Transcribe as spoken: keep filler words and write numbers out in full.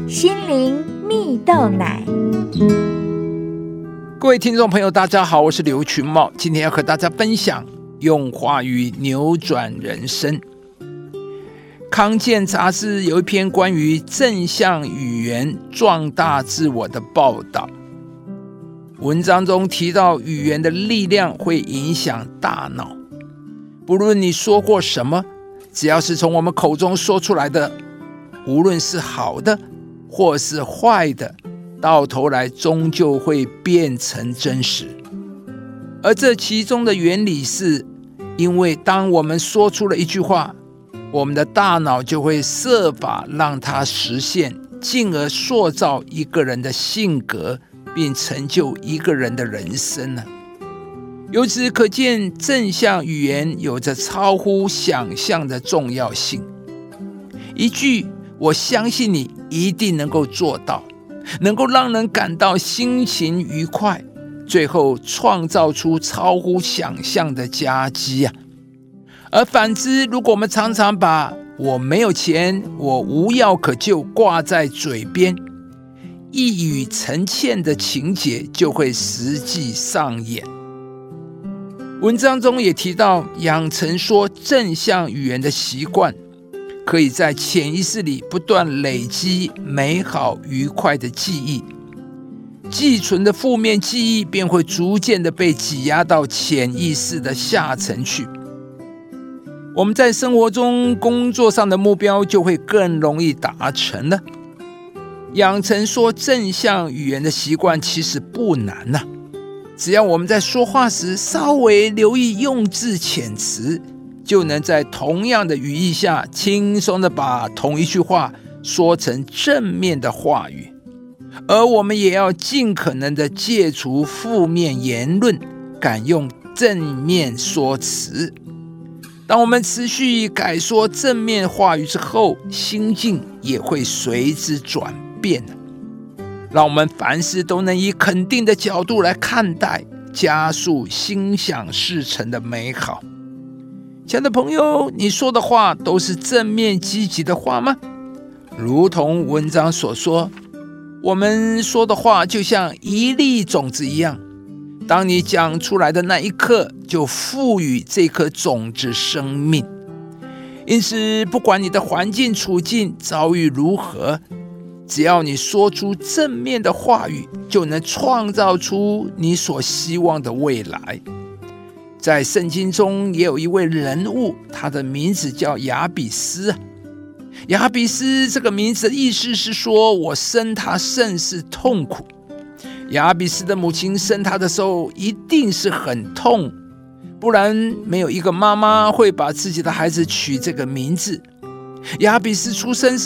心灵蜜豆奶。 各位听众朋友大家好，我是刘群茂，今天要和大家分享用话语扭转人生。康健杂志有一篇关于正向语言壮大自我的报道，文章中提到语言的力量会影响大脑，不论你说过什么，只要是从我们口中说出来的，无论是好的或是坏的，到头来终究会变成真实。而这其中的原理是，因为当我们说出了一句话，我们的大脑就会设法让它实现，进而塑造一个人的性格，并成就一个人的人生呢。由此可见，正向语言有着超乎想象的重要性。一句我相信你一定能够做到，能够让人感到心情愉快，最后创造出超乎想象的佳绩啊！而反之，如果我们常常把我没有钱，我无药可救挂在嘴边，一语成谶的情节就会实际上演。文章中也提到，养成说正向语言的习惯，可以在潜意识里不断累积美好愉快的记忆，寄存的负面记忆便会逐渐的被挤压到潜意识的下层去。我们在生活中、工作上的目标就会更容易达成了。养成说正向语言的习惯其实不难啊，只要我们在说话时稍微留意用字遣词，就能在同样的语义下轻松的把同一句话说成正面的话语。而我们也要尽可能的戒除负面言论，改用正面说辞。当我们持续改说正面话语之后，心境也会随之转变，让我们凡事都能以肯定的角度来看待，加速心想事成的美好。亲爱的朋友，你说的话都是正面积极的话吗？如同文章所说，我们说的话就像一粒种子一样，当你讲出来的那一刻，就赋予这颗种子生命。因此，不管你的环境处境遭遇如何，只要你说出正面的话语，就能创造出你所希望的未来。在圣经中也有一位人物，他的名字叫亚比斯。亚比斯这个名字的意思是说，我生他甚是痛苦。亚比斯的母亲生他的时候一定是很痛，不然没有一个妈妈会把自己的孩子取这个名字。亚比斯出生时